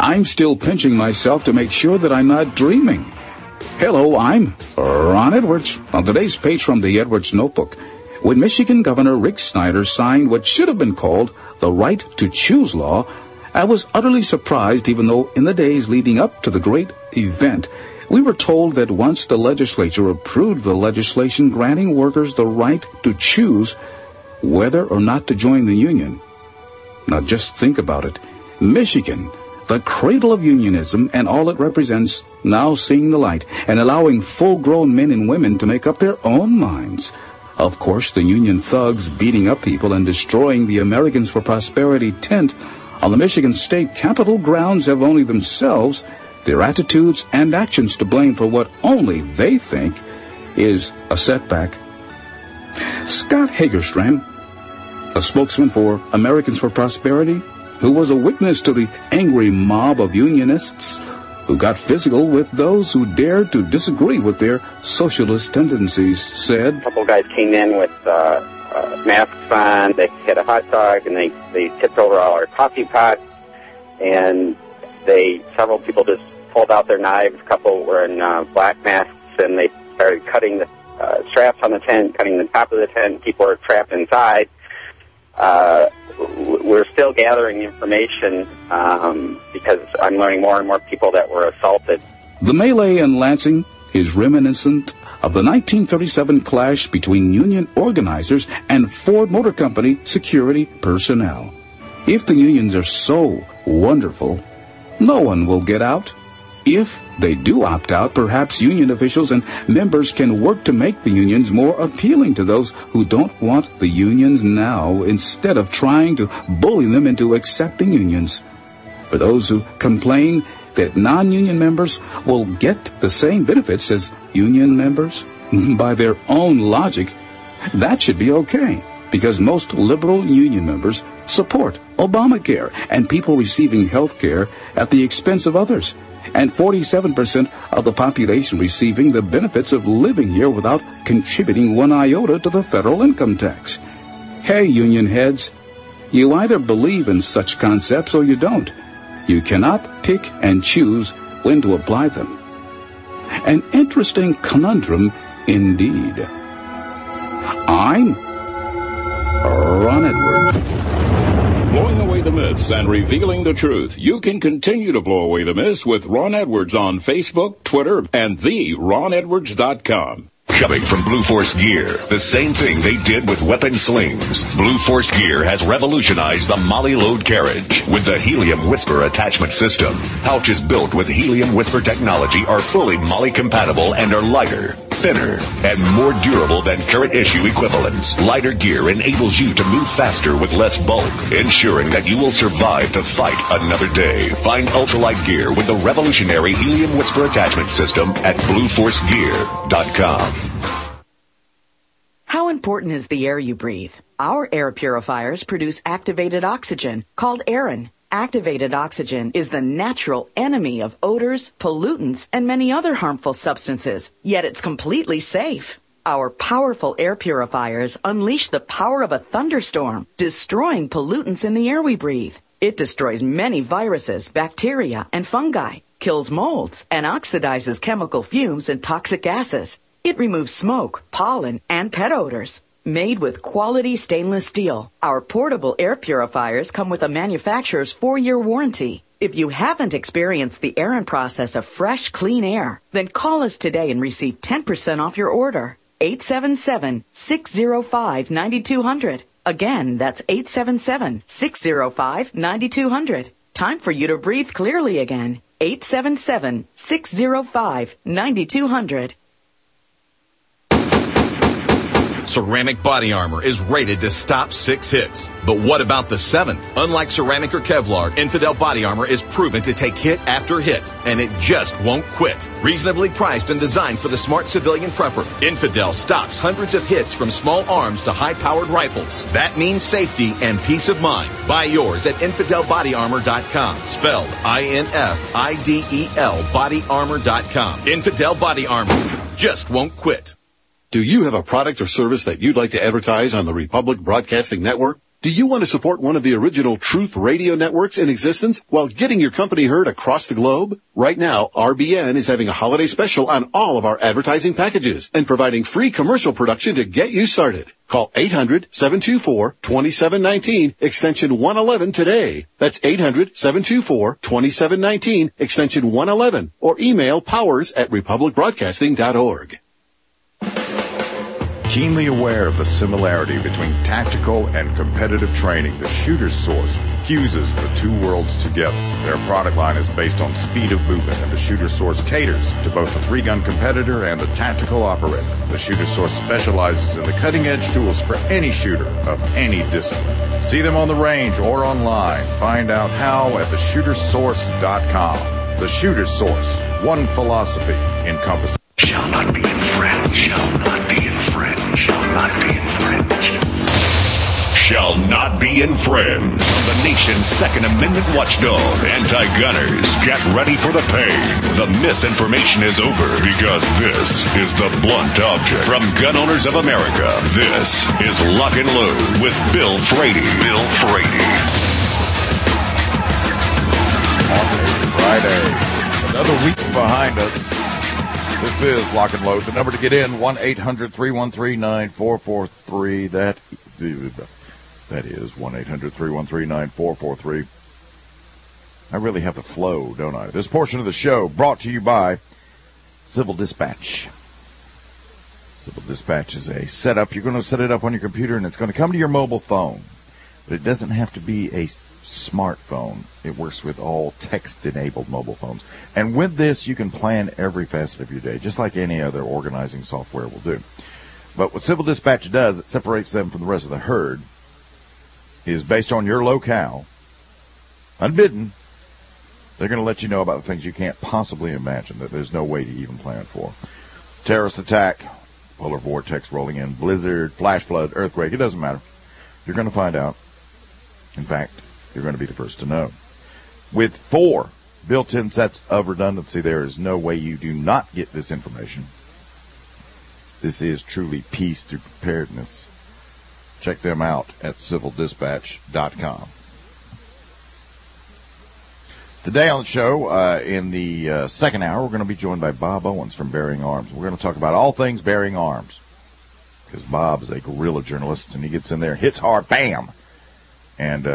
I'm still pinching myself to make sure that I'm not dreaming. Hello, I'm Ron Edwards. On today's page from the Edwards Notebook, when Michigan Governor Rick Snyder signed what should have been called the Right to Choose law, I was utterly surprised, even though in the days leading up to the great event, we were told that once the legislature approved the legislation granting workers the right to choose whether or not to join the union. Now just think about it. Michigan, the cradle of unionism and all it represents, now seeing the light and allowing full-grown men and women to make up their own minds. Of course, the union thugs beating up people and destroying the Americans for Prosperity tent on the Michigan State Capitol grounds have only themselves, their attitudes and actions to blame for what only they think is a setback. Scott Hagerstrand, a spokesman for Americans for Prosperity, who was a witness to the angry mob of unionists who got physical with those who dared to disagree with their socialist tendencies, said, A couple of guys came in with masks on. They had a hot dog, and they tipped over all our coffee pots, and several people just pulled out their knives. A couple were in black masks, and they started cutting the straps on the tent, cutting the top of the tent. People were trapped inside. We're still gathering information because I'm learning more and more people that were assaulted. The melee in Lansing is reminiscent of the 1937 clash between union organizers and Ford Motor Company security personnel. If the unions are so wonderful, no one will get out. If they do opt out, perhaps union officials and members can work to make the unions more appealing to those who don't want the unions now, instead of trying to bully them into accepting unions. For those who complain that non-union members will get the same benefits as union members, by their own logic, that should be okay, because most liberal union members support Obamacare and people receiving health care at the expense of others, and 47% of the population receiving the benefits of living here without contributing one iota to the federal income tax. Hey, union heads, you either believe in such concepts or you don't. You cannot pick and choose when to apply them. An interesting conundrum indeed. I'm Ron Edwards. Blowing away the myths and revealing the truth. You can continue to blow away the myths with Ron Edwards on Facebook, Twitter, and theronedwards.com. Coming from Blue Force Gear, the same thing they did with weapon slings. Blue Force Gear has revolutionized the Molly load carriage with the Helium Whisper attachment system. Pouches built with Helium Whisper technology are fully Molly compatible and are lighter, thinner, and more durable than current issue equivalents. Lighter gear enables you to move faster with less bulk, ensuring that you will survive to fight another day. Find ultralight gear with the revolutionary Helium Whisper attachment system at BlueForceGear.com. How important is the air you breathe? Our air purifiers produce activated oxygen, called Aeron. Activated oxygen is the natural enemy of odors, pollutants, and many other harmful substances, yet it's completely safe. Our powerful air purifiers unleash the power of a thunderstorm, destroying pollutants in the air we breathe. It destroys many viruses, bacteria, and fungi, kills molds, and oxidizes chemical fumes and toxic gases. It removes smoke, pollen, and pet odors. Made with quality stainless steel, our portable air purifiers come with a manufacturer's 4-year warranty. If you haven't experienced the Aeron process of fresh, clean air, then call us today and receive 10% off your order. 877-605-9200. Again, that's 877-605-9200. Time for you to breathe clearly again. 877-605-9200. Ceramic body armor is rated to stop 6 hits. But what about the 7th? Unlike ceramic or Kevlar, Infidel body armor is proven to take hit after hit, and it just won't quit. Reasonably priced and designed for the smart civilian prepper, Infidel stops hundreds of hits from small arms to high-powered rifles. That means safety and peace of mind. Buy yours at InfidelBodyArmor.com. Spelled INFIDEL bodyarmor.com. Infidel body armor just won't quit. Do you have a product or service that you'd like to advertise on the Republic Broadcasting Network? Do you want to support one of the original Truth Radio networks in existence while getting your company heard across the globe? Right now, RBN is having a holiday special on all of our advertising packages and providing free commercial production to get you started. Call 800-724-2719, extension 111 today. That's 800-724-2719, extension 111, or email powers@republicbroadcasting.org. Keenly aware of the similarity between tactical and competitive training, the Shooter's Source fuses the two worlds together. Their product line is based on speed of movement, and the Shooter's Source caters to both the three-gun competitor and the tactical operator. The Shooter's Source specializes in the cutting-edge tools for any shooter of any discipline. See them on the range or online. Find out how at theshootersource.com. The Shooter's Source, one philosophy encompassing. Shall not be infringed. Shall not be infringed. Shall not be infringed. Shall not be infringed. From the nation's Second Amendment watchdog, anti-gunners, get ready for the pain. The misinformation is over because this is the blunt object. From Gun Owners of America, this is Lock and Load with Bill Frady. Bill Frady. Friday. Another week behind us. This is Lock and Load. The number to get in, 1-800-313-9443. That is 1-800-313-9443. I really have the flow, don't I? This portion of the show brought to you by Civil Dispatch. Civil Dispatch is a setup. You're going to set it up on your computer, and it's going to come to your mobile phone. But it doesn't have to be a smartphone. It works with all text-enabled mobile phones. And with this, you can plan every facet of your day, just like any other organizing software will do. But what Civil Dispatch does, it separates them from the rest of the herd, is based on your locale, unbidden, they're going to let you know about the things you can't possibly imagine, that there's no way to even plan for. Terrorist attack, polar vortex rolling in, blizzard, flash flood, earthquake, it doesn't matter. You're going to find out. In fact, you're going to be the first to know. With 4 built-in sets of redundancy, there is no way you do not get this information. This is truly peace through preparedness. Check them out at civildispatch.com. Today on the show, in the second hour, we're going to be joined by Bob Owens from Bearing Arms. We're going to talk about all things Bearing Arms, because Bob is a guerrilla journalist, and he gets in there, hits hard, bam! And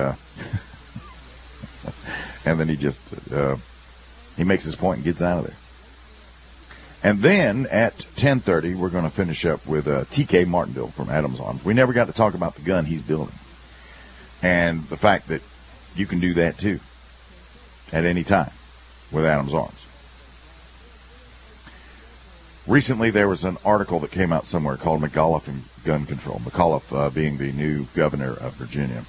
and then he just he makes his point and gets out of there. And then at 10:30, we're going to finish up with T.K. Martindale from Adams Arms. We never got to talk about the gun he's building and the fact that you can do that too at any time with Adams Arms. Recently, there was an article that came out somewhere called McAuliffe and Gun Control, McAuliffe being the new governor of Virginia.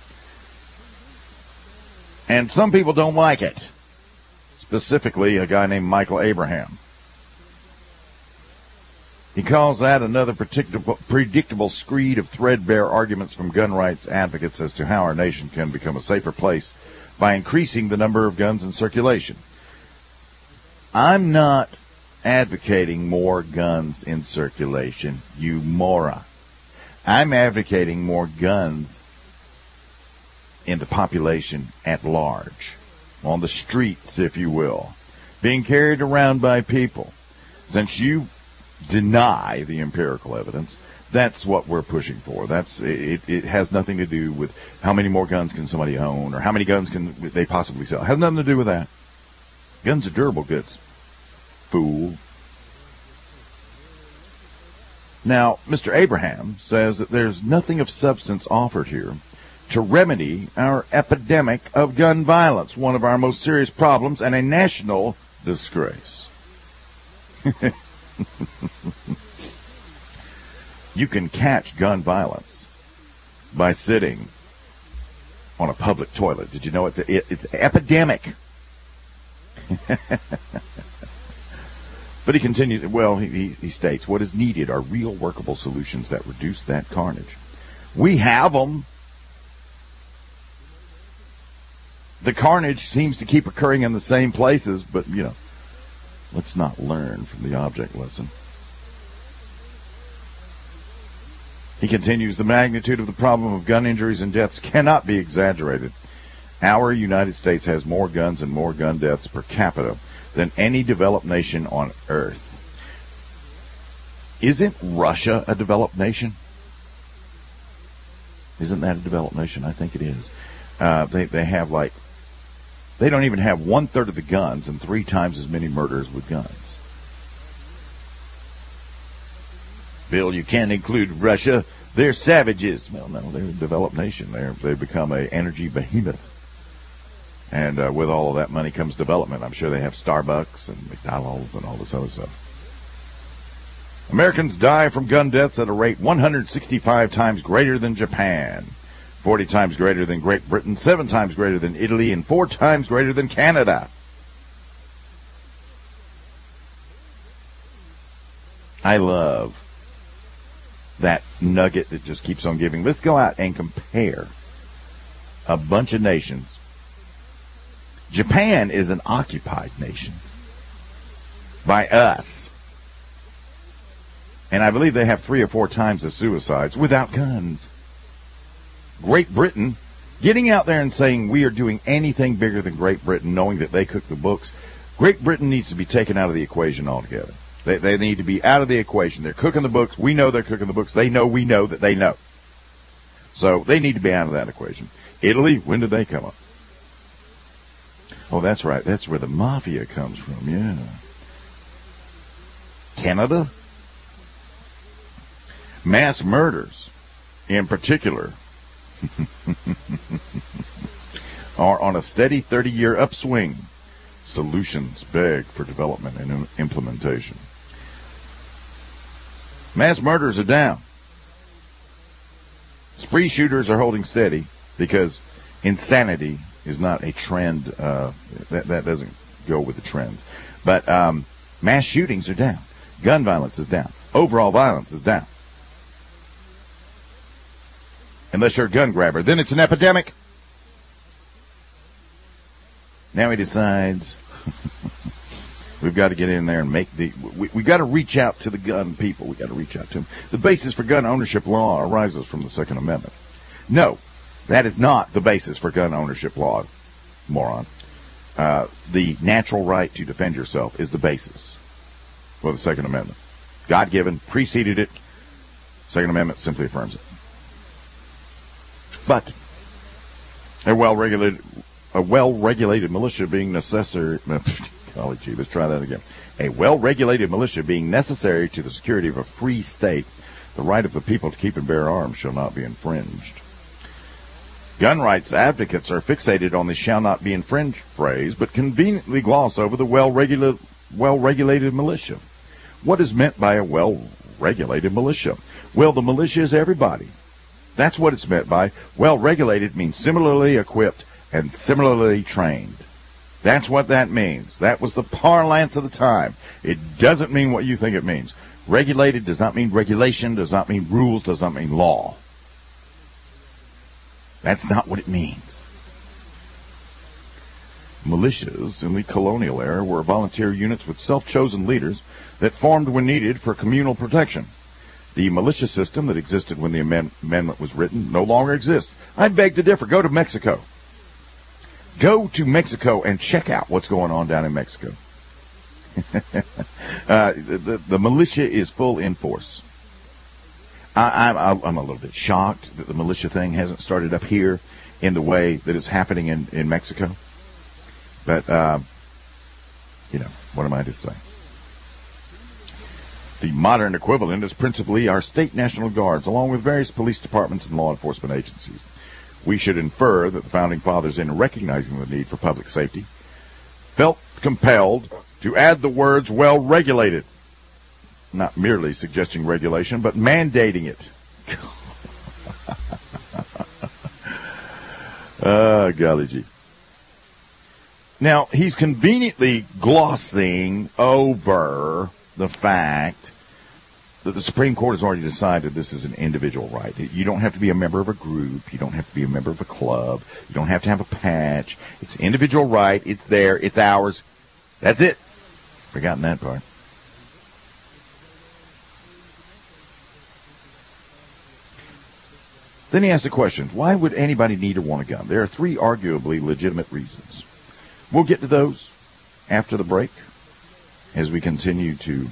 And some people don't like it, specifically a guy named Michael Abraham. He calls that another predictable screed of threadbare arguments from gun rights advocates as to how our nation can become a safer place by increasing the number of guns in circulation. I'm not advocating more guns in circulation, you moron. I'm advocating more guns in the population at large, on the streets, if you will, being carried around by people. Since you deny the empirical evidence, that's what we're pushing for. It has nothing to do with how many more guns can somebody own or how many guns can they possibly sell. It has nothing to do with that. Guns are durable goods. Fool. Now, Mr. Abraham says that there's nothing of substance offered here to remedy our epidemic of gun violence, one of our most serious problems and a national disgrace. You can catch gun violence by sitting on a public toilet. Did you know it's epidemic? But he continues, well, he states, what is needed are real workable solutions that reduce that carnage. We have them. The carnage seems to keep occurring in the same places, but, let's not learn from the object lesson. He continues, the magnitude of the problem of gun injuries and deaths cannot be exaggerated. Our United States has more guns and more gun deaths per capita than any developed nation on earth. Isn't Russia a developed nation? Isn't that a developed nation? I think it is. They have they don't even have 1/3 of the guns and 3 times as many murders with guns. Bill, you can't include Russia. They're savages. Well, no, they're a developed nation. They've become an energy behemoth. And with all of that money comes development. I'm sure they have Starbucks and McDonald's and all this other stuff. Americans die from gun deaths at a rate 165 times greater than Japan, 40 times greater than Great Britain, 7 times greater than Italy, and 4 times greater than Canada. I love that nugget that just keeps on giving. Let's go out and compare a bunch of nations. Japan is an occupied nation by us. And I believe they have 3 or 4 times the suicides without guns. Great Britain, getting out there and saying we are doing anything bigger than Great Britain, knowing that they cook the books. Great Britain needs to be taken out of the equation altogether. They need to be out of the equation. They're cooking the books. We know they're cooking the books. They know we know that they know. So they need to be out of that equation. Italy, when did they come up? Oh, that's right. That's where the mafia comes from, yeah. Canada? Mass murders, in particular, are on a steady 30-year upswing. Solutions beg for development and implementation. Mass murders are down. Spree shooters are holding steady because insanity is not a trend. That doesn't go with the trends. But mass shootings are down. Gun violence is down. Overall violence is down. Unless you're a gun grabber, then it's an epidemic. Now he decides we've got to get in there and make we've got to reach out to the gun people. We've got to reach out to them. The basis for gun ownership law arises from the Second Amendment. No, that is not the basis for gun ownership law, moron. The natural right to defend yourself is the basis for the Second Amendment. God-given, preceded it. Second Amendment simply affirms it. But a well-regulated militia being necessary. Golly gee, let's try that again. A well-regulated militia being necessary to the security of a free state, the right of the people to keep and bear arms shall not be infringed. Gun rights advocates are fixated on the "shall not be infringed" phrase, but conveniently gloss over the well-regulated militia. What is meant by a well-regulated militia? Well, the militia is everybody. That's what it's meant by. Well-regulated means similarly equipped and similarly trained. That's what that means. That was the parlance of the time. It doesn't mean what you think it means. Regulated does not mean regulation, does not mean rules, does not mean law. That's not what it means. Militias in the colonial era were volunteer units with self-chosen leaders that formed when needed for communal protection. The militia system that existed when the amendment was written no longer exists. I beg to differ. Go to Mexico. Go to Mexico and check out what's going on down in Mexico. The militia is full in force. I'm a little bit shocked that the militia thing hasn't started up here in the way that it's happening in Mexico. But, what am I to say? The modern equivalent is principally our state National Guards, along with various police departments and law enforcement agencies. We should infer that the Founding Fathers, in recognizing the need for public safety, felt compelled to add the words well-regulated, not merely suggesting regulation, but mandating it. Golly gee. Now, he's conveniently glossing over the fact that the Supreme Court has already decided this is an individual right. You don't have to be a member of a group. You don't have to be a member of a club. You don't have to have a patch. It's an individual right. It's there. It's ours. That's it. Forgotten that part. Then he asked the question, why would anybody need or want a gun? There are 3 arguably legitimate reasons. We'll get to those after the break as we continue to,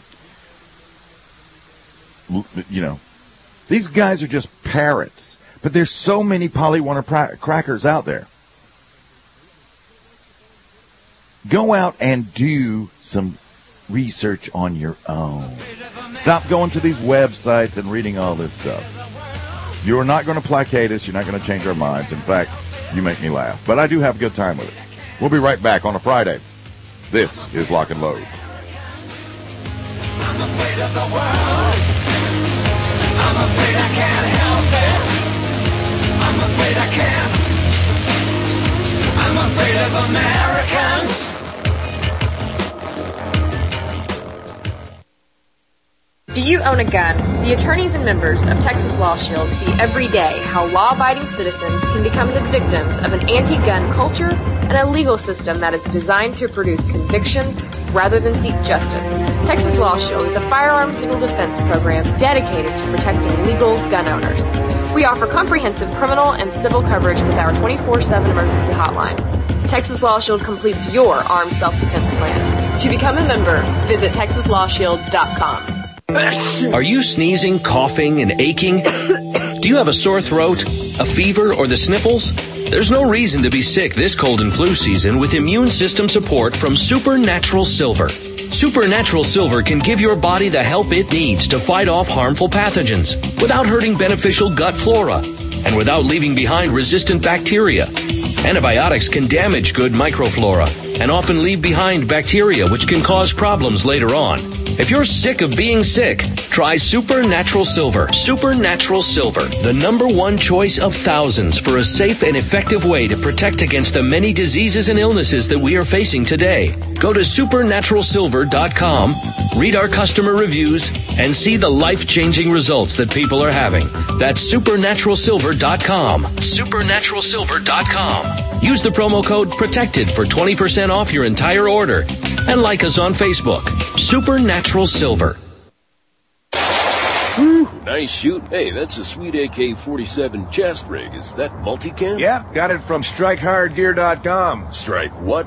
these guys are just parrots. But there's so many polywarner crackers out there. Go out and do some research on your own. Stop going to these websites and reading all this stuff. You're not going to placate us. You're not going to change our minds. In fact, you make me laugh. But I do have a good time with it. We'll be right back on a Friday. This is Lock and Load. I'm afraid of the world. I'm afraid I can't help it. I'm afraid I can't. I'm afraid of Americans. Do you own a gun? The attorneys and members of Texas Law Shield see every day how law-abiding citizens can become the victims of an anti-gun culture and a legal system that is designed to produce convictions rather than seek justice. Texas Law Shield is a firearms legal defense program dedicated to protecting legal gun owners. We offer comprehensive criminal and civil coverage with our 24/7 emergency hotline. Texas Law Shield completes your armed self-defense plan. To become a member, visit TexasLawShield.com. Are you sneezing, coughing, and aching? Do you have a sore throat, a fever, or the sniffles? There's no reason to be sick this cold and flu season with immune system support from Supernatural Silver. Supernatural Silver can give your body the help it needs to fight off harmful pathogens without hurting beneficial gut flora and without leaving behind resistant bacteria. Antibiotics can damage good microflora and often leave behind bacteria which can cause problems later on. If you're sick of being sick, try Supernatural Silver. Supernatural Silver, the #1 choice of thousands for a safe and effective way to protect against the many diseases and illnesses that we are facing today. Go to supernaturalsilver.com, read our customer reviews, and see the life-changing results that people are having. That's supernaturalsilver.com. Supernaturalsilver.com. Use the promo code PROTECTED for 20% off your entire order. And like us on Facebook. Supernatural Silver. Whew, nice shoot. Hey, that's a sweet AK-47 chest rig. Is that multicam? Yeah, got it from StrikeHardGear.com. Strike what?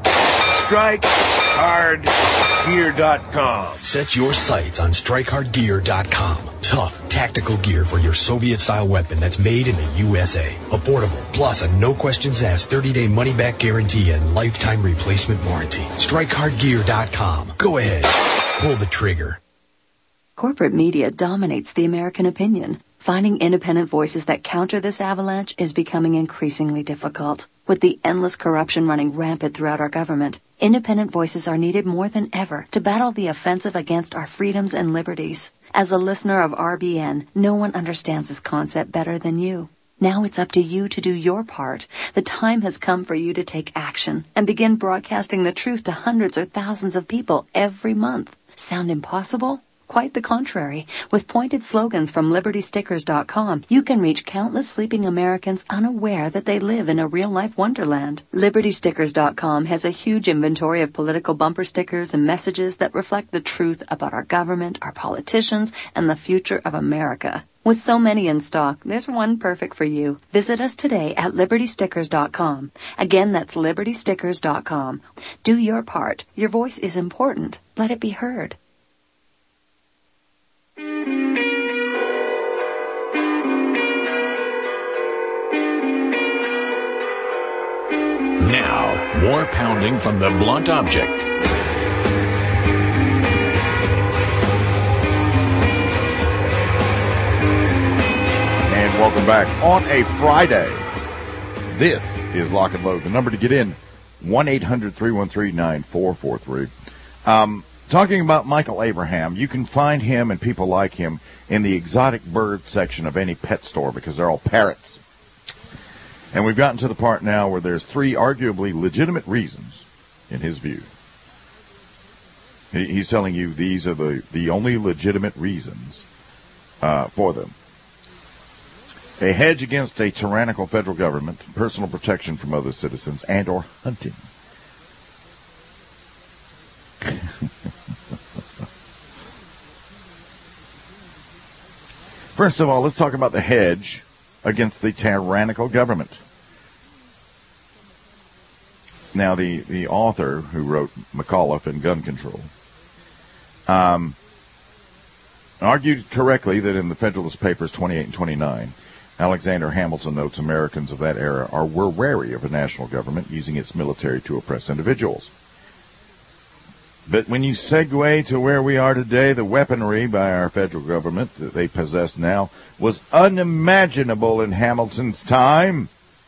StrikeHardGear.com. Set your sights on StrikeHardGear.com. Tough, tactical gear for your Soviet-style weapon that's made in the USA. Affordable, plus a no-questions-asked 30-day money-back guarantee and lifetime replacement warranty. StrikeHardGear.com. Go ahead. Pull the trigger. Corporate media dominates the American opinion. Finding independent voices that counter this avalanche is becoming increasingly difficult. With the endless corruption running rampant throughout our government, independent voices are needed more than ever to battle the offensive against our freedoms and liberties. As a listener of RBN, no one understands this concept better than you. Now it's up to you to do your part. The time has come for you to take action and begin broadcasting the truth to hundreds or thousands of people every month. Sound impossible? Quite the contrary. With pointed slogans from LibertyStickers.com, you can reach countless sleeping Americans unaware that they live in a real-life wonderland. LibertyStickers.com has a huge inventory of political bumper stickers and messages that reflect the truth about our government, our politicians, and the future of America. With so many in stock, there's one perfect for you. Visit us today at LibertyStickers.com. Again, that's LibertyStickers.com. Do your part. Your voice is important. Let it be heard. Now, more pounding from the blunt object. And welcome back on a Friday. This is Lock and Load. The number to get in, 1-800-313-9443. Talking about Michael Abraham, you can find him and people like him in the exotic bird section of any pet store because they're all parrots. And we've gotten to the part now where there's 3 arguably legitimate reasons, in his view. He's telling you these are the only legitimate reasons for them. A hedge against a tyrannical federal government, personal protection from other citizens, and or hunting. First of all, let's talk about the hedge against the tyrannical government. Now, the author who wrote McAuliffe and Gun Control argued correctly that in the Federalist Papers 28 and 29, Alexander Hamilton notes Americans of that era were wary of a national government using its military to oppress individuals. But when you segue to where we are today, the weaponry by our federal government that they possess now was unimaginable in Hamilton's time.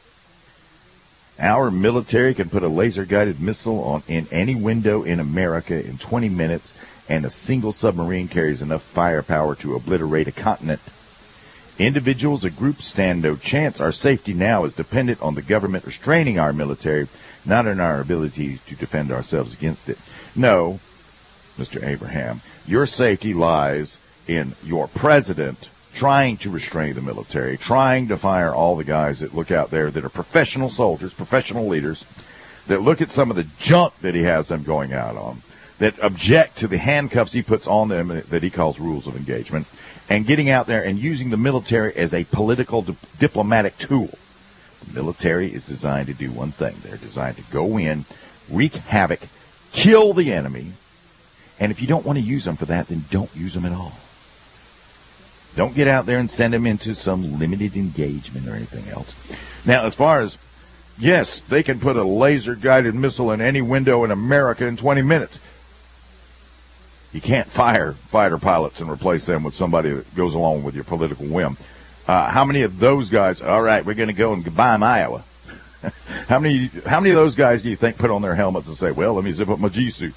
Our military can put a laser-guided missile in any window in America in 20 minutes, and a single submarine carries enough firepower to obliterate a continent. Individuals or groups stand no chance. Our safety now is dependent on the government restraining our military, not on our ability to defend ourselves against it. No, Mr. Abraham, your safety lies in your president trying to restrain the military, trying to fire all the guys that look out there that are professional soldiers, professional leaders, that look at some of the junk that he has them going out on, that object to the handcuffs he puts on them that he calls rules of engagement, and getting out there and using the military as a political diplomatic tool. The military is designed to do one thing. They're designed to go in, wreak havoc, kill the enemy, and if you don't want to use them for that, then don't use them at all. Don't get out there and send them into some limited engagement or anything else. Now, as far as, yes, they can put a laser-guided missile in any window in America in 20 minutes. You can't fire fighter pilots and replace them with somebody that goes along with your political whim. How many of those guys, all right, we're going to go and goodbye Iowa. How many of those guys do you think put on their helmets and say, well, let me zip up my G-suit?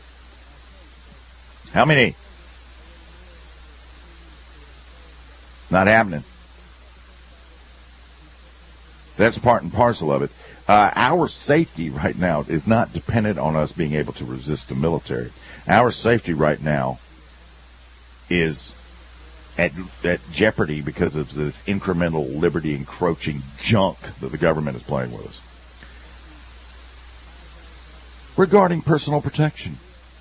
How many? Not happening. That's part and parcel of it. Our safety right now is not dependent on us being able to resist the military. Our safety right now is at jeopardy because of this incremental liberty encroaching junk that the government is playing with us. Regarding personal protection,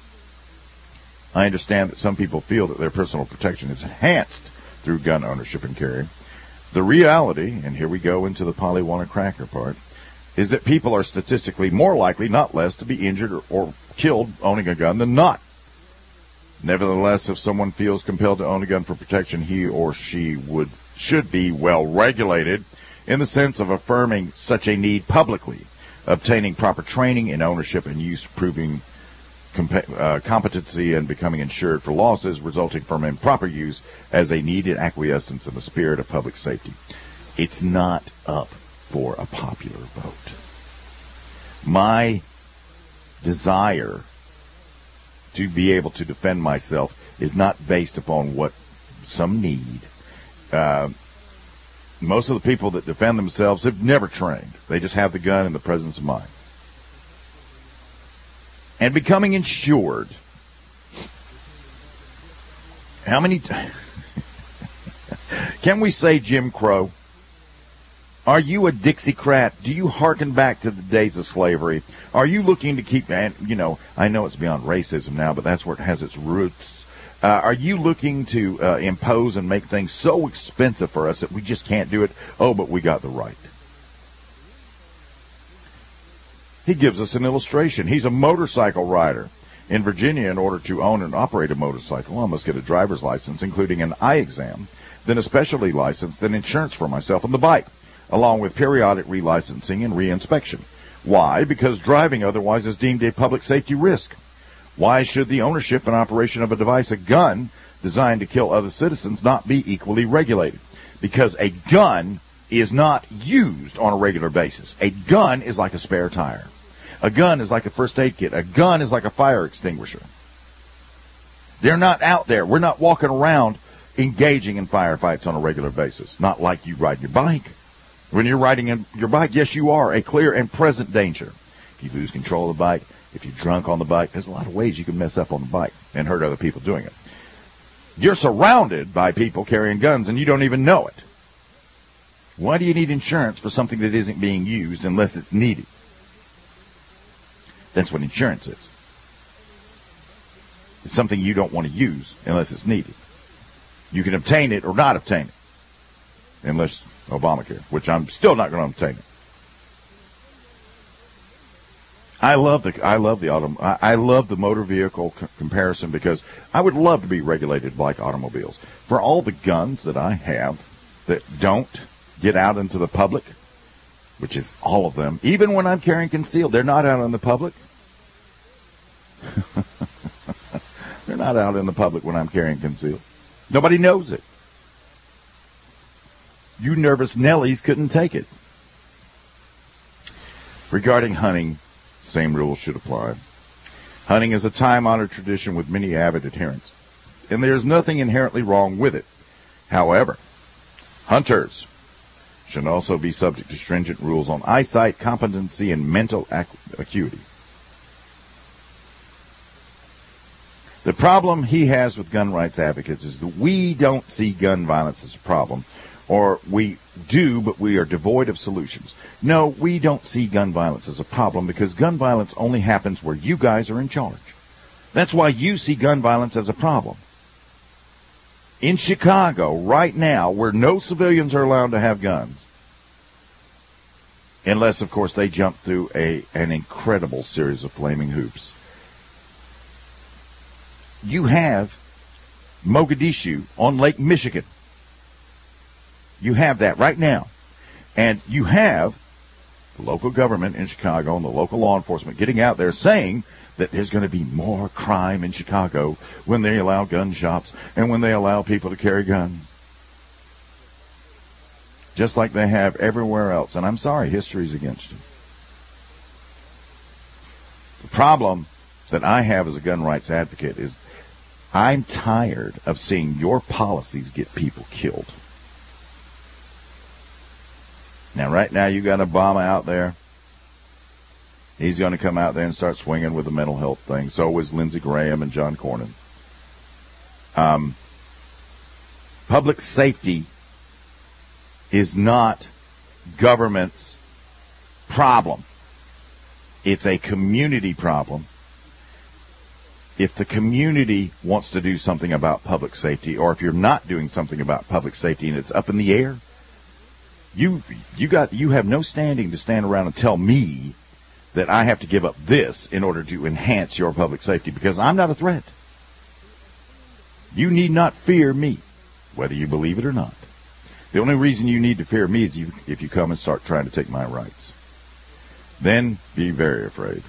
I understand that some people feel that their personal protection is enhanced through gun ownership and carry. The reality, and here we go into the Pollyanna cracker part, is that people are statistically more likely, not less, to be injured or killed owning a gun than not. Nevertheless, if someone feels compelled to own a gun for protection, he or she should be well regulated in the sense of affirming such a need publicly, obtaining proper training in ownership and use, proving competency, and becoming insured for losses resulting from improper use as a needed acquiescence in the spirit of public safety. It's not up for a popular vote. My desire to be able to defend myself is not based upon what some need. Most of the people that defend themselves have never trained. They just have the gun in the presence of mind. And becoming insured. How many can we say Jim Crow? Are you a Dixiecrat? Do you hearken back to the days of slavery? Are you looking to keep, and I know it's beyond racism now, but that's where it has its roots. Are you looking to impose and make things so expensive for us that we just can't do it? Oh, but we got the right. He gives us an illustration. He's a motorcycle rider. In Virginia, in order to own and operate a motorcycle, I must get a driver's license, including an eye exam, then a specialty license, then insurance for myself and the bike, along with periodic relicensing and reinspection. Why? Because driving otherwise is deemed a public safety risk. Why should the ownership and operation of a device, a gun, designed to kill other citizens, not be equally regulated? Because a gun is not used on a regular basis. A gun is like a spare tire. A gun is like a first aid kit. A gun is like a fire extinguisher. They're not out there. We're not walking around engaging in firefights on a regular basis. Not like you ride your bike. When you're riding your bike, yes, you are a clear and present danger. If you lose control of the bike, if you're drunk on the bike, there's a lot of ways you can mess up on the bike and hurt other people doing it. You're surrounded by people carrying guns and you don't even know it. Why do you need insurance for something that isn't being used unless it's needed? That's what insurance is. It's something you don't want to use unless it's needed. You can obtain it or not obtain it. unless Obamacare, which I'm still not going to obtain it. I love the motor vehicle comparison because I would love to be regulated like automobiles. For all the guns that I have that don't get out into the public, which is all of them, even when I'm carrying concealed, they're not out in the public. They're not out in the public when I'm carrying concealed. Nobody knows it. You nervous Nellies couldn't take it. Regarding hunting, same rules should apply. Hunting is a time-honored tradition with many avid adherents, and there is nothing inherently wrong with it. However, hunters should also be subject to stringent rules on eyesight, competency, and mental acuity. The problem he has with gun rights advocates is that we don't see gun violence as a problem, or we do, but we are devoid of solutions. No, we don't see gun violence as a problem because gun violence only happens where you guys are in charge. That's why you see gun violence as a problem. In Chicago, right now, where no civilians are allowed to have guns, unless, of course, they jump through an incredible series of flaming hoops. You have Mogadishu on Lake Michigan. You have that right now. And you have the local government in Chicago and the local law enforcement getting out there saying that there's going to be more crime in Chicago when they allow gun shops and when they allow people to carry guns. Just like they have everywhere else. And I'm sorry, history's against you. The problem that I have as a gun rights advocate is I'm tired of seeing your policies get people killed. Now, right now, you got Obama out there. He's going to come out there and start swinging with the mental health thing. So is Lindsey Graham and John Cornyn. Public safety is not government's problem. It's a community problem. If the community wants to do something about public safety, or if you're not doing something about public safety and it's up in the air, you have no standing to stand around and tell me that I have to give up this in order to enhance your public safety, because I'm not a threat. You need not fear me, whether you believe it or not. The only reason you need to fear me is if you come and start trying to take my rights. Then be very afraid.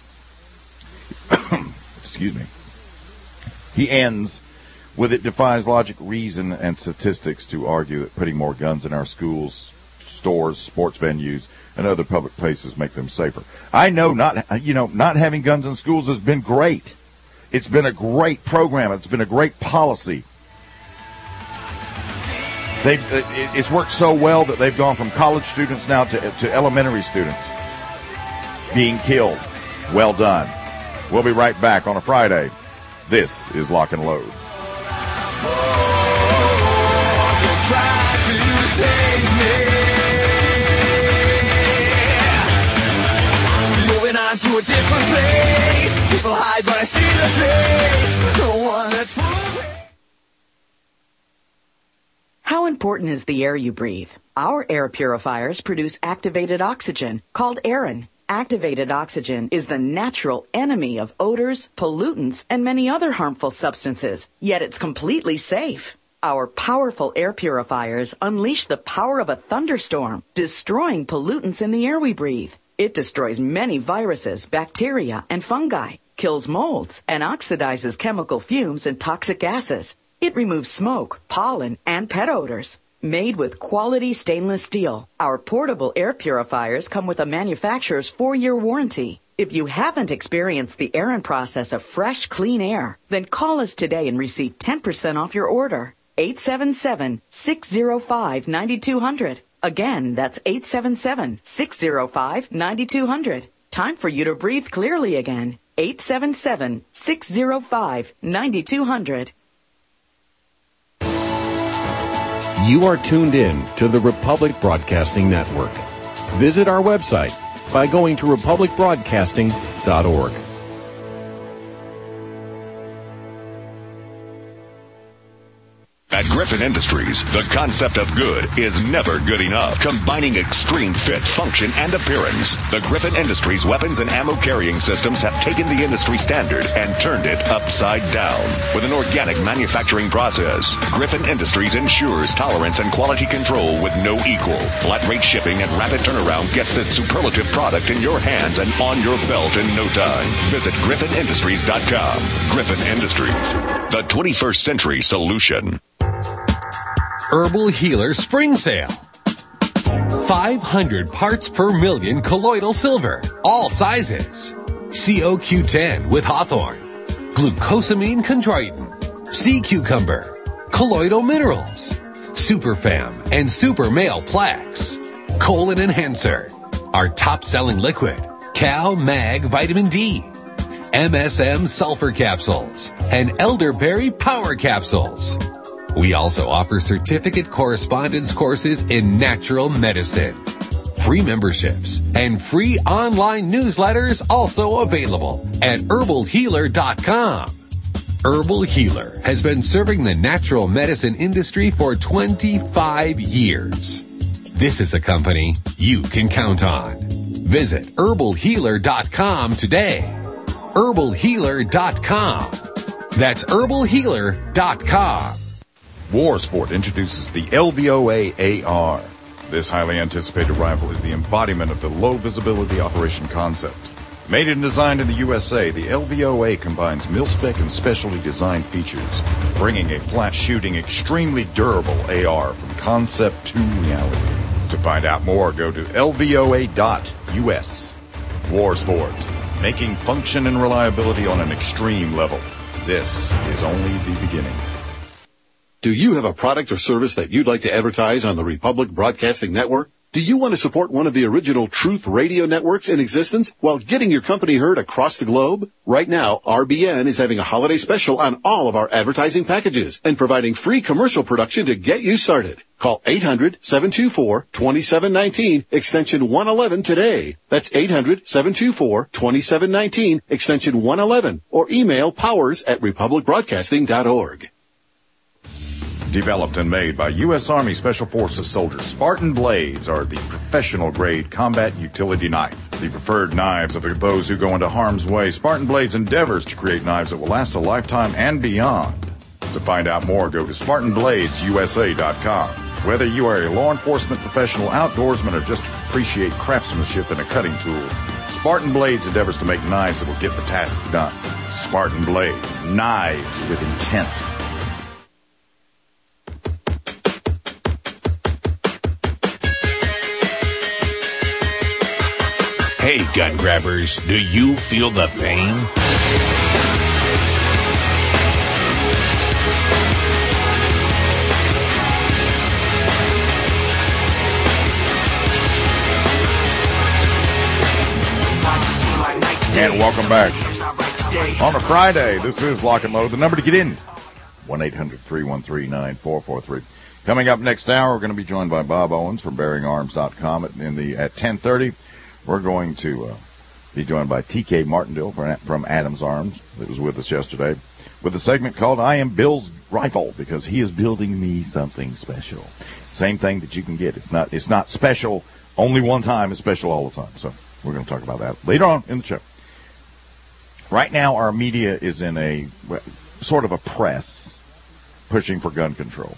Excuse me. He ends with, it defies logic, reason, and statistics to argue that putting more guns in our schools, stores, sports venues, and other public places make them safer. I know not having guns in schools has been great. It's been a great program. It's been a great policy. It's worked so well that they've gone from college students now to elementary students being killed. Well done. We'll be right back on a Friday. This is Lock and Load. Moving on to a different place. People hide, but I see the face. No one that's full. How important is the air you breathe? Our air purifiers produce activated oxygen, called Aerin. Activated oxygen is the natural enemy of odors, pollutants, and many other harmful substances, yet it's completely safe. Our powerful air purifiers unleash the power of a thunderstorm, destroying pollutants in the air we breathe. It destroys many viruses, bacteria, and fungi, kills molds, and oxidizes chemical fumes and toxic gases. It removes smoke, pollen, and pet odors. Made with quality stainless steel, our portable air purifiers come with a manufacturer's 4-year warranty. If you haven't experienced the Aerin process of fresh, clean air, then call us today and receive 10% off your order. 877-605-9200. Again, that's 877-605-9200. Time for you to breathe clearly again. 877-605-9200. You are tuned in to the Republic Broadcasting Network. Visit our website by going to republicbroadcasting.org. At Griffin Industries, the concept of good is never good enough, combining extreme fit, function, and appearance. The Griffin Industries weapons and ammo carrying systems have taken the industry standard and turned it upside down. With an organic manufacturing process, Griffin Industries ensures tolerance and quality control with no equal. Flat rate shipping and rapid turnaround gets this superlative product in your hands and on your belt in no time. Visit GriffinIndustries.com. Griffin Industries, the 21st century solution. Herbal Healer Spring Sale. 500 parts per million colloidal silver, all sizes. COQ10 with hawthorn, glucosamine chondroitin, sea cucumber, colloidal minerals, Superfam and Super Male Plaques, colon enhancer, our top-selling liquid, Cal Mag Vitamin D, MSM sulfur capsules, and elderberry power capsules. We also offer certificate correspondence courses in natural medicine. Free memberships and free online newsletters also available at herbalhealer.com. Herbal Healer has been serving the natural medicine industry for 25 years. This is a company you can count on. Visit herbalhealer.com today. herbalhealer.com. That's herbalhealer.com. Warsport introduces the LVOA AR. This highly anticipated rifle is the embodiment of the low-visibility operation concept. Made and designed in the USA, the LVOA combines mil-spec and specially designed features, bringing a flat-shooting, extremely durable AR from concept to reality. To find out more, go to lvoa.us. Warsport, making function and reliability on an extreme level. This is only the beginning. Do you have a product or service that you'd like to advertise on the Republic Broadcasting Network? Do you want to support one of the original Truth Radio networks in existence while getting your company heard across the globe? Right now, RBN is having a holiday special on all of our advertising packages and providing free commercial production to get you started. Call 800-724-2719, extension 111 today. That's 800-724-2719, extension 111, or email powers@republicbroadcasting.org. Developed and made by U.S. Army Special Forces soldiers, Spartan Blades are the professional-grade combat utility knife. The preferred knives of those who go into harm's way, Spartan Blades endeavors to create knives that will last a lifetime and beyond. To find out more, go to SpartanBladesUSA.com. Whether you are a law enforcement professional, outdoorsman, or just appreciate craftsmanship in a cutting tool, Spartan Blades endeavors to make knives that will get the task done. Spartan Blades, knives with intent. Hey, gun grabbers, do you feel the pain? And welcome back. On a Friday, this is Lock and Load. The number to get in, 1-800-313-9443. Coming up next hour, we're going to be joined by Bob Owens from BearingArms.com at 10:30. We're going to be joined by TK Martindale from Adams Arms, that was with us yesterday, with a segment called I Am Bill's Rifle, because he is building me something special. Same thing that you can get. It's not special only one time. It's special all the time. So we're going to talk about that later on in the show. Right now, our media is in a sort of a press pushing for gun control.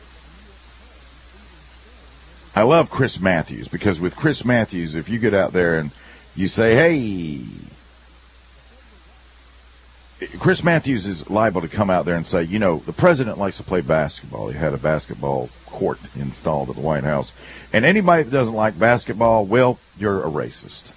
I love Chris Matthews, because with Chris Matthews, if you get out there and you say, hey, Chris Matthews is liable to come out there and say, you know, the president likes to play basketball. He had a basketball court installed at the White House. And anybody that doesn't like basketball, well, you're a racist.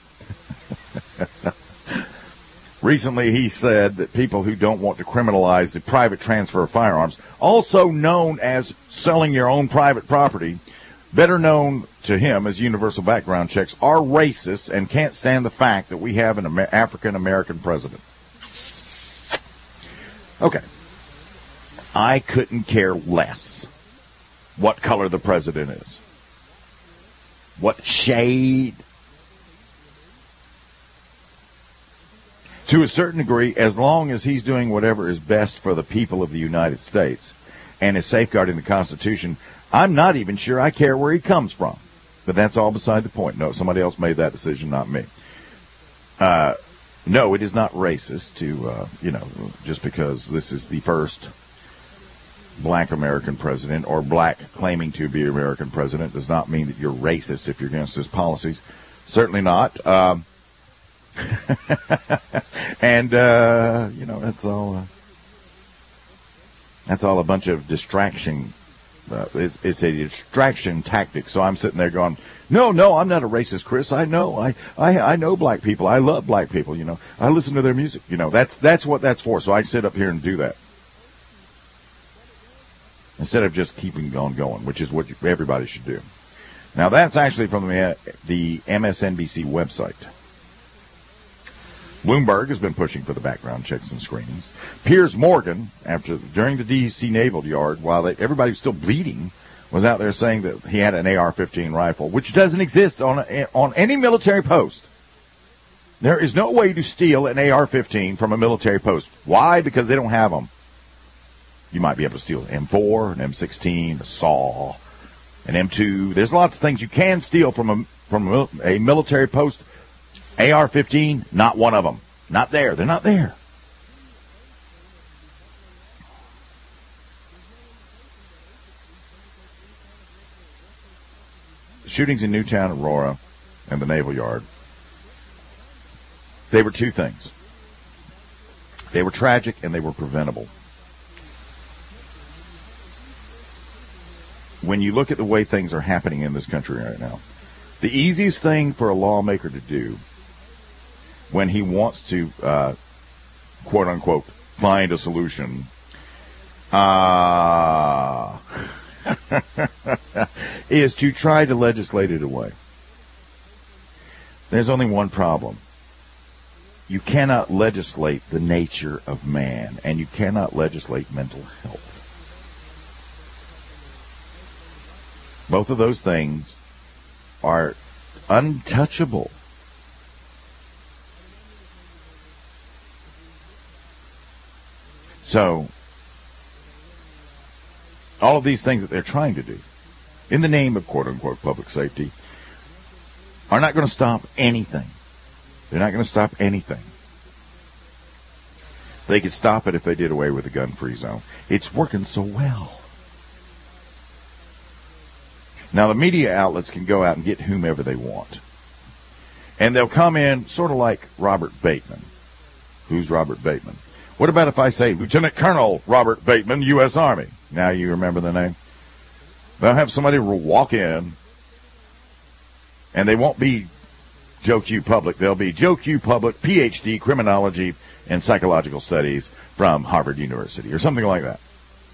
Recently, he said that people who don't want to criminalize the private transfer of firearms, also known as selling your own private property, better known to him as universal background checks, are racist and can't stand the fact that we have an African-American president. Okay. I couldn't care less what color the president is, what shade. To a certain degree, as long as he's doing whatever is best for the people of the United States, and is safeguarding the Constitution, I'm not even sure I care where he comes from. But that's all beside the point. No, somebody else made that decision, not me. No, it is not racist to, just because this is the first black American president or black claiming to be American president does not mean that you're racist if you're against his policies. Certainly not. And, that's all a bunch of distraction. It's a distraction tactic. So I'm sitting there going, no, I'm not a racist, Chris. I know. I know black people. I love black people. I listen to their music. That's what that's for. So I sit up here and do that instead of just keeping on going, which is what everybody should do. Now that's actually from the MSNBC website. Bloomberg has been pushing for the background checks and screenings. Piers Morgan, during the D.C. Naval Yard, while everybody was still bleeding, was out there saying that he had an AR-15 rifle, which doesn't exist on any military post. There is no way to steal an AR-15 from a military post. Why? Because they don't have them. You might be able to steal an M4, an M16, a SAW, an M2. There's lots of things you can steal from a military post. AR-15, not one of them. Not there. They're not there. The shootings in Newtown, Aurora, and the Naval Yard, they were two things. They were tragic and they were preventable. When you look at the way things are happening in this country right now, the easiest thing for a lawmaker to do when he wants to, quote unquote, find a solution, is to try to legislate it away. There's only one problem. You cannot legislate the nature of man, and you cannot legislate mental health. Both of those things are untouchable. So, all of these things that they're trying to do, in the name of quote-unquote public safety, are not going to stop anything. They're not going to stop anything. They could stop it if they did away with the gun-free zone. It's working so well. Now, the media outlets can go out and get whomever they want. And they'll come in sort of like Robert Bateman. Who's Robert Bateman? What about if I say Lieutenant Colonel Robert Bateman, U.S. Army? Now you remember the name? They'll have somebody walk in, and they won't be Joe Q. Public. They'll be Joe Q. Public, Ph.D., Criminology and Psychological Studies from Harvard University, or something like that.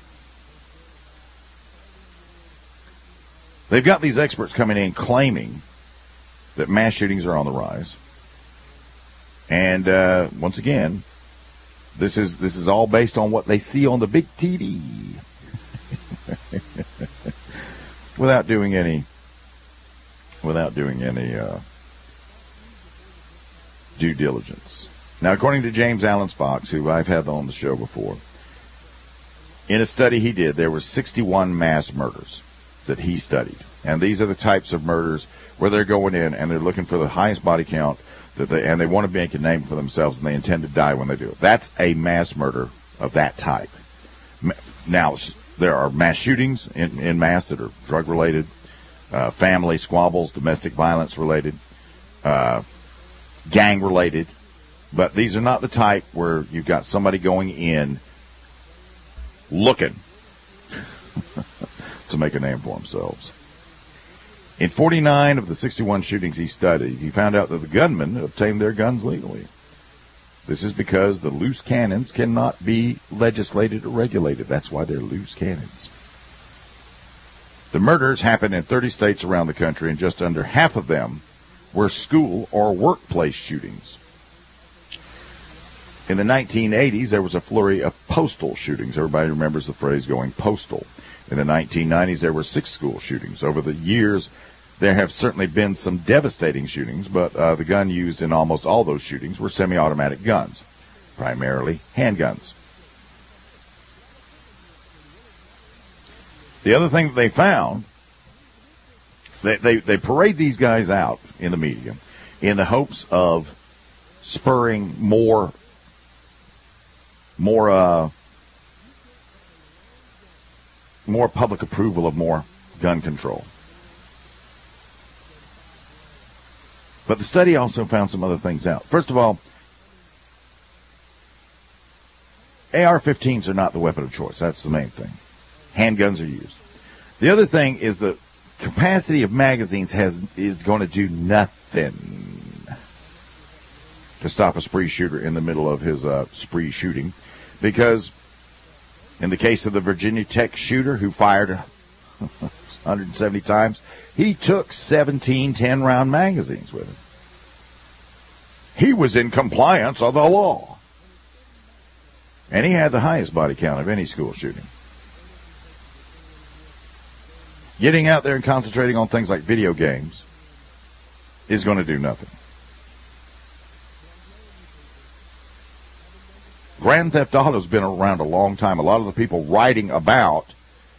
They've got these experts coming in claiming that mass shootings are on the rise. And once again, this is all based on what they see on the big TV, without doing any due diligence. Now, according to James Allen Fox, who I've had on the show before, in a study he did, there were 61 mass murders that he studied, and these are the types of murders where they're going in and they're looking for the highest body count. And they want to make a name for themselves, and they intend to die when they do it. That's a mass murder of that type. Now, there are mass shootings in mass that are drug-related, family squabbles, domestic violence-related, gang-related. But these are not the type where you've got somebody going in looking to make a name for themselves. In 49 of the 61 shootings he studied, he found out that the gunmen obtained their guns legally. This is because the loose cannons cannot be legislated or regulated. That's why they're loose cannons. The murders happened in 30 states around the country, and just under half of them were school or workplace shootings. In the 1980s, there was a flurry of postal shootings. Everybody remembers the phrase going postal. In the 1990s, there were 6 school shootings. Over the years, there have certainly been some devastating shootings, but the gun used in almost all those shootings were semi-automatic guns, primarily handguns. The other thing that they found, they parade these guys out in the media in the hopes of spurring more public approval of more gun control. But the study also found some other things out. First of all, AR-15s are not the weapon of choice. That's the main thing. Handguns are used. The other thing is the capacity of magazines is going to do nothing to stop a spree shooter in the middle of his spree shooting, because in the case of the Virginia Tech shooter who fired 170 times, he took 17 10-round magazines with him. He was in compliance of the law. And he had the highest body count of any school shooting. Getting out there and concentrating on things like video games is going to do nothing. Grand Theft Auto has been around a long time. A lot of the people writing about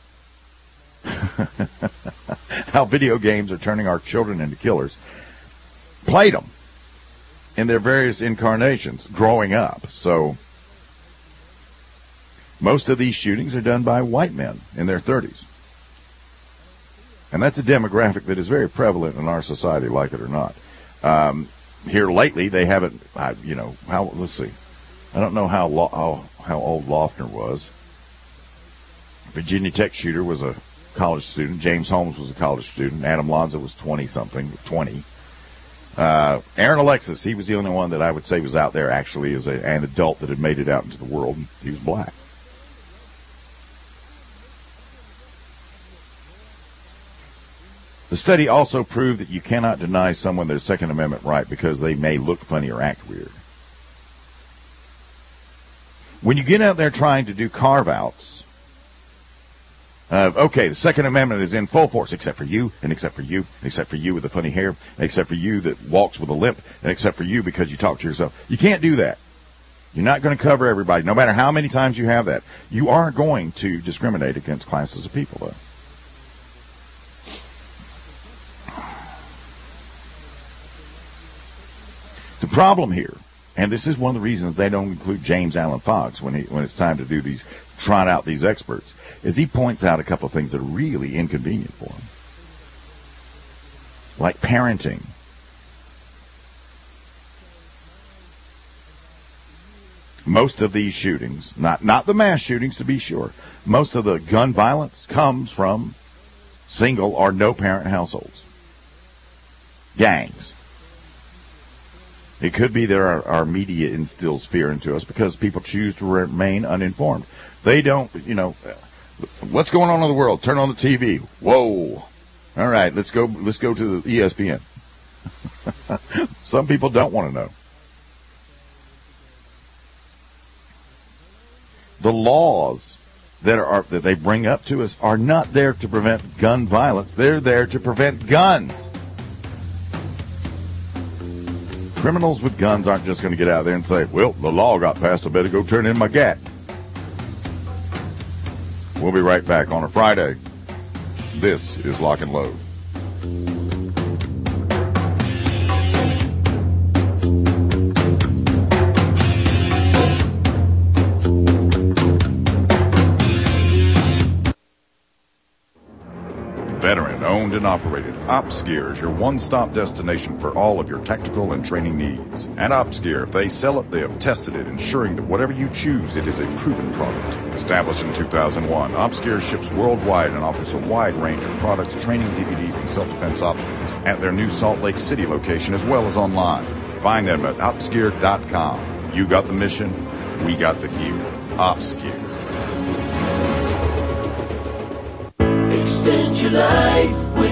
how video games are turning our children into killers played them in their various incarnations growing up. So most of these shootings are done by white men in their 30s. And that's a demographic that is very prevalent in our society, like it or not. Here lately, they haven't, let's see. I don't know how old Loeffner was. Virginia Tech shooter was a college student. James Holmes was a college student. Adam Lanza was 20. Aaron Alexis, he was the only one that I would say was out there actually as an adult that had made it out into the world. He was black. The study also proved that you cannot deny someone their Second Amendment right because they may look funny or act weird. When you get out there trying to do carve-outs, the Second Amendment is in full force, except for you, and except for you, and except for you with the funny hair, and except for you that walks with a limp, and except for you because you talk to yourself. You can't do that. You're not going to cover everybody, no matter how many times you have that. You aren't going to discriminate against classes of people, though. The problem here, and this is one of the reasons they don't include James Allen Fox when it's time to do these, trot out these experts, is he points out a couple of things that are really inconvenient for him. Like parenting. Most of these shootings, not the mass shootings to be sure, most of the gun violence comes from single or no parent households. Gangs. It could be that our media instills fear into us because people choose to remain uninformed. They don't, what's going on in the world? Turn on the TV. Whoa. All right, let's go to the ESPN. Some people don't want to know. The laws that they bring up to us are not there to prevent gun violence. They're there to prevent guns. Criminals with guns aren't just going to get out there and say, well, the law got passed, I better go turn in my gat. We'll be right back on a Friday. This is Lock and Load. Veteran owned and operated, OpsGear is your one-stop destination for all of your tactical and training needs. At OpsGear, if they sell it, they have tested it, ensuring that whatever you choose, it is a proven product. Established in 2001, OpsGear ships worldwide and offers a wide range of products, training DVDs, and self-defense options at their new Salt Lake City location as well as online. Find them at opsgear.com. You got the mission, we got the gear. OpsGear. Extend your life with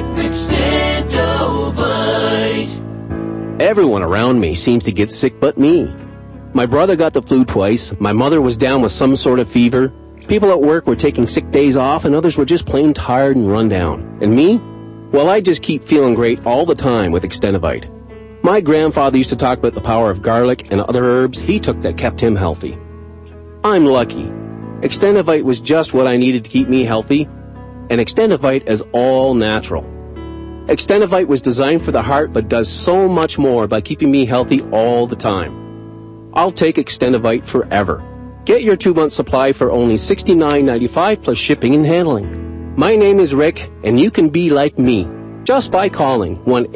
Extendovite. Everyone around me seems to get sick but me. My brother got the flu twice, my mother was down with some sort of fever, people at work were taking sick days off, and others were just plain tired and run down. And me? Well, I just keep feeling great all the time with Extendovite. My grandfather used to talk about the power of garlic and other herbs he took that kept him healthy. I'm lucky. Extendovite was just what I needed to keep me healthy. and Extendivite is all natural. Extendivite was designed for the heart but does so much more by keeping me healthy all the time. I'll take Extendivite forever. Get your 2-month supply for only $69.95 plus shipping and handling. My name is Rick, and you can be like me just by calling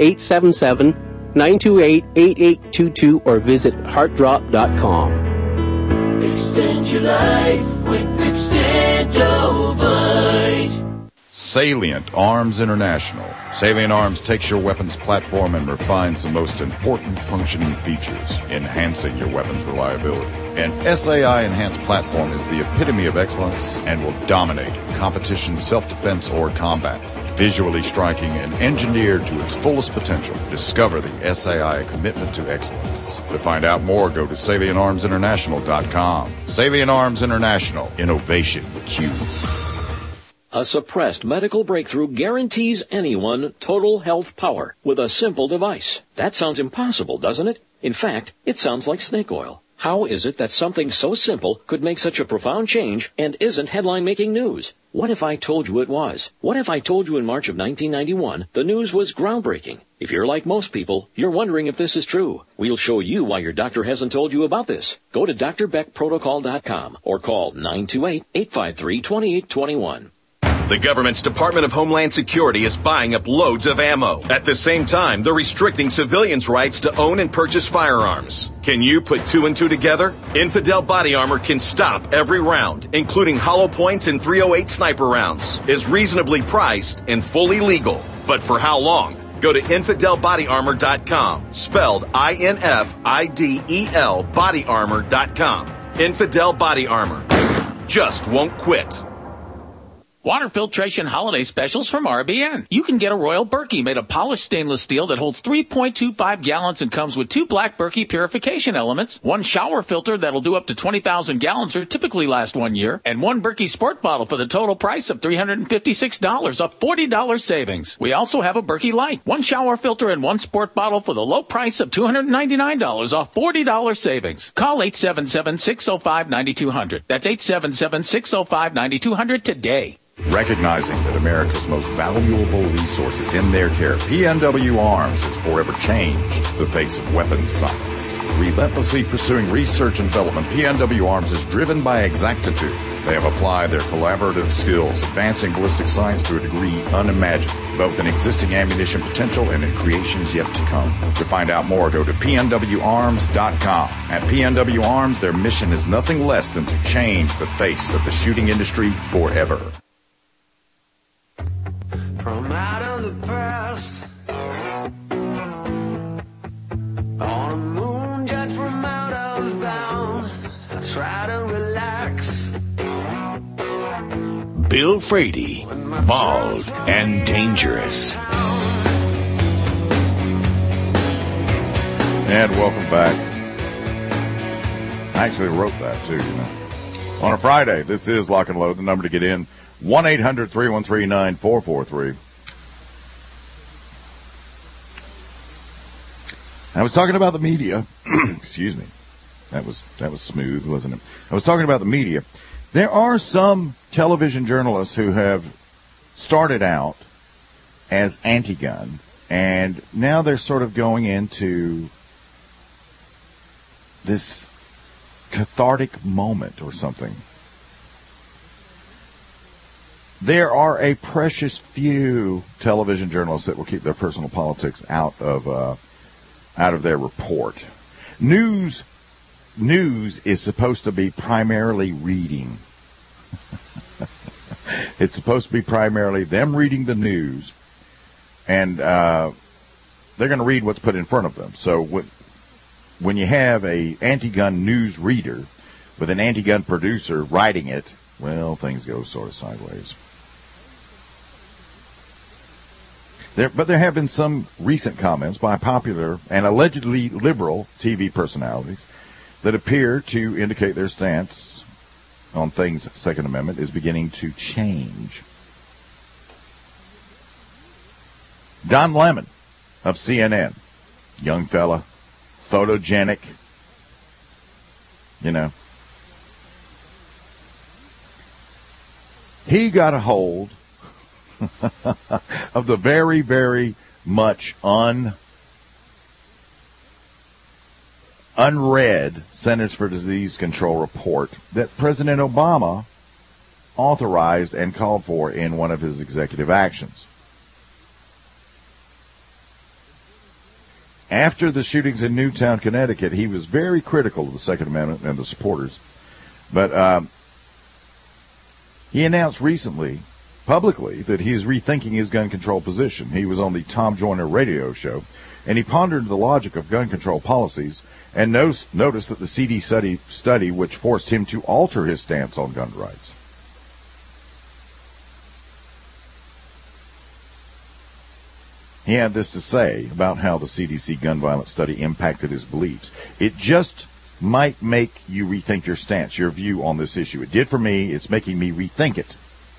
1-877-928-8822 or visit heartdrop.com. Extend your life with Extendovite. Salient Arms International. Salient Arms takes your weapons platform and refines the most important functioning features, enhancing your weapon's reliability. An SAI enhanced platform is the epitome of excellence and will dominate competition, self-defense, or combat. Visually striking and engineered to its fullest potential, discover the SAI commitment to excellence. To find out more, go to SalientArmsInternational.com. Salient Arms International. Innovation with Q. A suppressed medical breakthrough guarantees anyone total health power with a simple device. That sounds impossible, doesn't it? In fact, it sounds like snake oil. How is it that something so simple could make such a profound change and isn't headline-making news? What if I told you it was? What if I told you in March of 1991 the news was groundbreaking? If you're like most people, you're wondering if this is true. We'll show you why your doctor hasn't told you about this. Go to drbeckprotocol.com or call 928-853-2821. The government's Department of Homeland Security is buying up loads of ammo. At the same time, they're restricting civilians' rights to own and purchase firearms. Can you put 2 and 2 together? Infidel Body Armor can stop every round, including hollow points and .308 sniper rounds, is reasonably priced and fully legal. But for how long? Go to InfidelBodyArmor.com, spelled INFIDEL bodyarmor.com. Infidel Body Armor. Just won't quit. Water filtration holiday specials from RBN. You can get a Royal Berkey made of polished stainless steel that holds 3.25 gallons and comes with 2 black Berkey purification elements, 1 shower filter that'll do up to 20,000 gallons or typically last 1 year, and 1 Berkey Sport bottle for the total price of $356, a $40 savings. We also have a Berkey Light, 1 shower filter and 1 sport bottle for the low price of $299, a $40 savings. Call 877-605-9200. That's 877-605-9200 today. Recognizing that America's most valuable resource is in their care, PNW Arms has forever changed the face of weapons science. Relentlessly pursuing research and development, PNW Arms is driven by exactitude. They have applied their collaborative skills, advancing ballistic science to a degree unimagined, both in existing ammunition potential and in creations yet to come. To find out more, go to PNWArms.com. At PNW Arms, their mission is nothing less than to change the face of the shooting industry forever. From out of the past, on a moon jet from out of bound, I try to relax. Bill Frady, Bald and Dangerous. And welcome back. I actually wrote that too, you know. On a Friday, this is Lock and Load. The number to get in, 1-800-313-9443. I was talking about the media. Excuse me. That was smooth, wasn't it? I was talking about the media. There are some television journalists who have started out as anti-gun, and now they're sort of going into this cathartic moment or something. There are a precious few television journalists that will keep their personal politics out of their report. News is supposed to be primarily reading. It's supposed to be primarily them reading the news, and they're going to read what's put in front of them. So when you have a anti-gun news reader with an anti-gun producer writing it, well, things go sort of sideways. But there have been some recent comments by popular and allegedly liberal TV personalities that appear to indicate their stance on things Second Amendment is beginning to change. Don Lemon of CNN, young fella, photogenic, you know. He got a hold of the very, very much unread Centers for Disease Control report that President Obama authorized and called for in one of his executive actions. After the shootings in Newtown, Connecticut, he was very critical of the Second Amendment and the supporters. But he announced recently, publicly, that he is rethinking his gun control position. He was on the Tom Joyner radio show, and he pondered the logic of gun control policies and noticed that the CDC study which forced him to alter his stance on gun rights. He had this to say about how the CDC gun violence study impacted his beliefs. It just might make you rethink your stance, your view on this issue. It did for me. It's making me rethink it.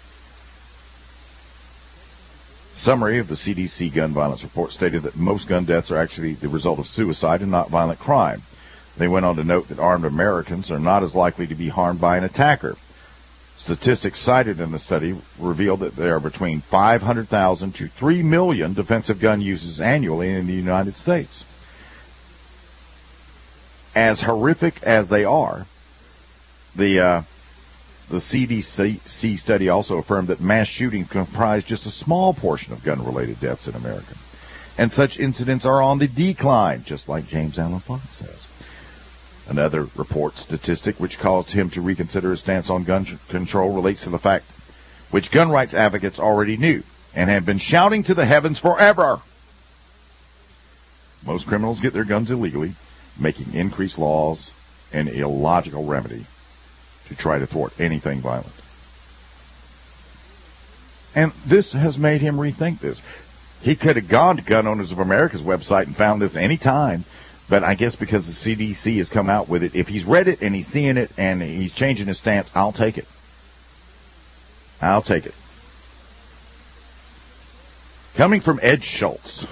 Summary of the CDC gun violence report stated that most gun deaths are actually the result of suicide and not violent crime. They went on to note that armed Americans are not as likely to be harmed by an attacker. Statistics cited in the study revealed that there are between 500,000 to 3 million defensive gun uses annually in the United States. As horrific as they are, the CDC study also affirmed that mass shootings comprise just a small portion of gun-related deaths in America. And such incidents are on the decline, just like James Allen Fox says. Another report statistic which caused him to reconsider his stance on gun control relates to the fact which gun rights advocates already knew and have been shouting to the heavens forever. Most criminals get their guns illegally, making increased laws an illogical remedy to try to thwart anything violent. And this has made him rethink this. He could have gone to Gun Owners of America's website and found this any time, but I guess because the CDC has come out with it, if he's read it and he's seeing it and he's changing his stance, I'll take it. I'll take it. Coming from Ed Schultz.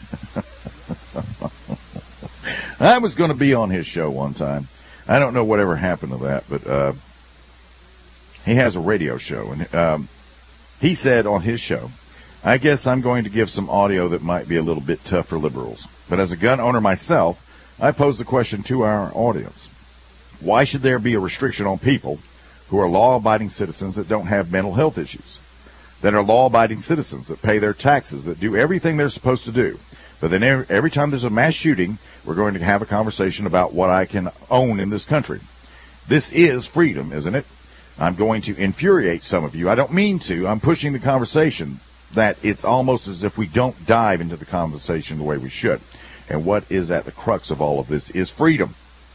I was going to be on his show one time. I don't know whatever happened to that, but he has a radio show, and he said on his show, I guess I'm going to give some audio that might be a little bit tough for liberals. But as a gun owner myself, I pose the question to our audience. Why should there be a restriction on people who are law-abiding citizens that don't have mental health issues, that are law-abiding citizens that pay their taxes, that do everything they're supposed to do? But then every time there's a mass shooting, we're going to have a conversation about what I can own in this country. This is freedom, isn't it? I'm going to infuriate some of you. I don't mean to. I'm pushing the conversation that it's almost as if we don't dive into the conversation the way we should. And what is at the crux of all of this is freedom.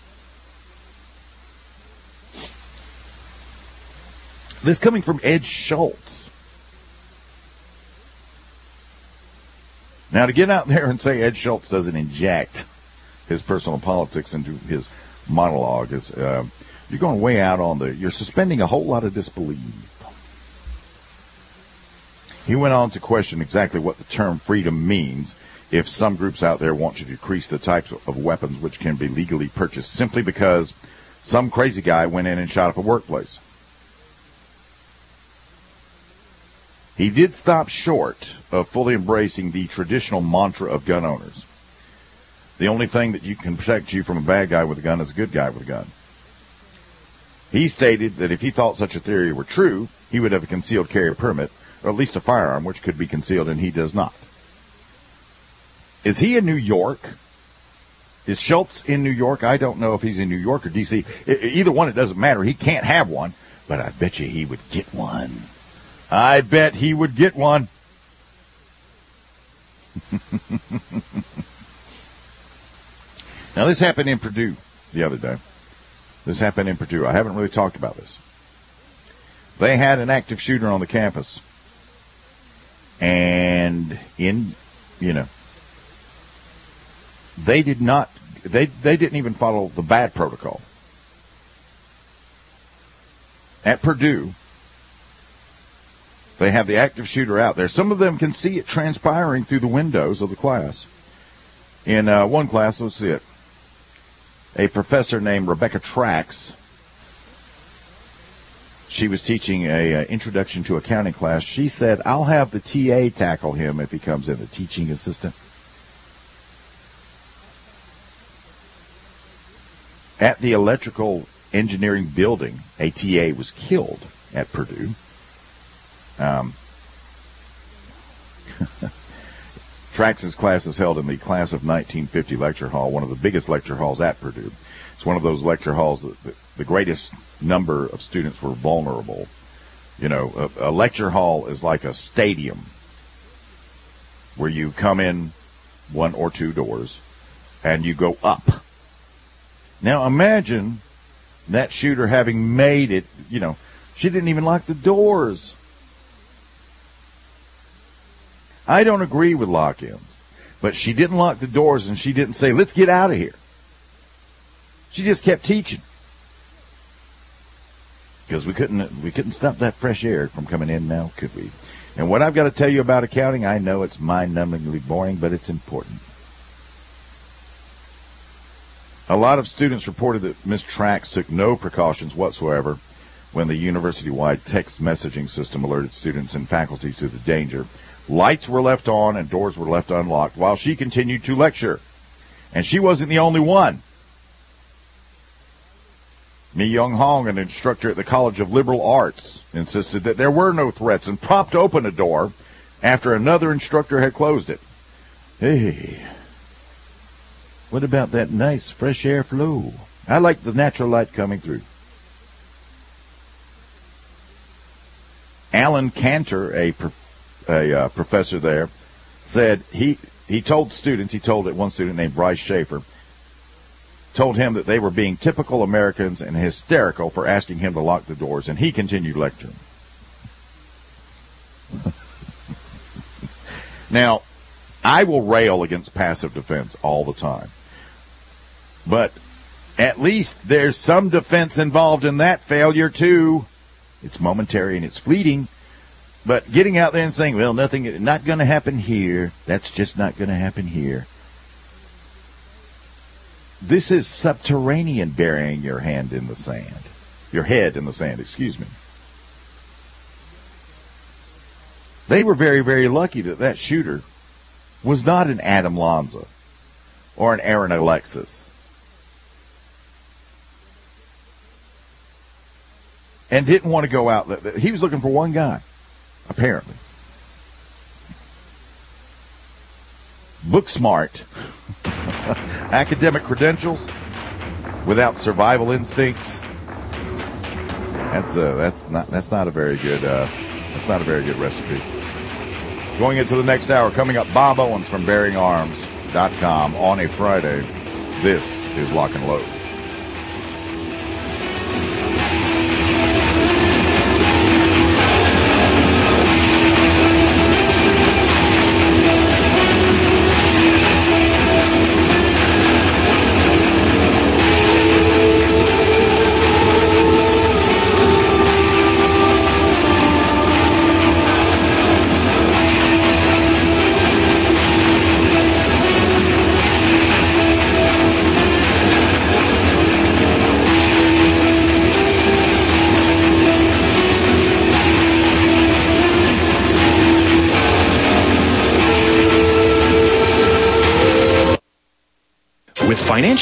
This coming from Ed Schultz. Now, to get out there and say Ed Schultz doesn't inject his personal politics into his monologue is you're going way out on you're suspending a whole lot of disbelief. He went on to question exactly what the term freedom means if some groups out there want to decrease the types of weapons which can be legally purchased simply because some crazy guy went in and shot up a workplace. He did stop short of fully embracing the traditional mantra of gun owners. The only thing that can protect you from a bad guy with a gun is a good guy with a gun. He stated that if he thought such a theory were true, he would have a concealed carry permit, or at least a firearm, which could be concealed, and he does not. Is he in New York? Is Schultz in New York? I don't know if he's in New York or D.C. Either one, it doesn't matter. He can't have one, but I bet you he would get one. I bet he would get one. Now, this happened in Purdue the other day. This happened in Purdue. I haven't really talked about this. They had an active shooter on the campus. And they didn't even follow the bad protocol. At Purdue, they have the active shooter out there. Some of them can see it transpiring through the windows of the class. In one class, let's see it. A professor named Rebecca Trax, She was teaching a introduction to accounting class. She said, I'll have the TA tackle him if he comes in, the teaching assistant. At the electrical engineering building, a TA was killed at Purdue. Trax's class is held in the class of 1950 lecture hall, one of the biggest lecture halls at Purdue. It's one of those lecture halls that the greatest number of students were vulnerable. You know, a lecture hall is like a stadium where you come in one or two doors and you go up. Now imagine that shooter having made it, you know, she didn't even lock the doors. I don't agree with lock-ins, but she didn't lock the doors and she didn't say, let's get out of here. She just kept teaching. Because we couldn't stop that fresh air from coming in now, could we? And what I've got to tell you about accounting, I know it's mind-numbingly boring, but it's important. A lot of students reported that Ms. Trax took no precautions whatsoever when the university-wide text messaging system alerted students and faculty to the danger. Lights were left on and doors were left unlocked while she continued to lecture. And she wasn't the only one. Mi Young Hong, an instructor at the College of Liberal Arts, insisted that there were no threats and propped open a door after another instructor had closed it. Hey, what about that nice fresh air flow? I like the natural light coming through. Alan Cantor, a professor there, said he told one student named Bryce Schaefer, told him that they were being typical Americans and hysterical for asking him to lock the doors, and he continued lecturing. Now, I will rail against passive defense all the time, but at least there's some defense involved in that failure, too. It's momentary and it's fleeting, but getting out there and saying, well, nothing, not going to happen here, that's just not going to happen here. This is subterranean burying your hand in the sand. Your head in the sand, excuse me. They were very, very lucky that shooter was not an Adam Lanza or an Aaron Alexis. And didn't want to go out. He was looking for one guy, apparently. Book smart. Academic credentials without survival instincts. That's not a very good recipe. Going into the next hour, coming up, Bob Owens from BearingArms.com on a Friday. This is Lock and Load. With financial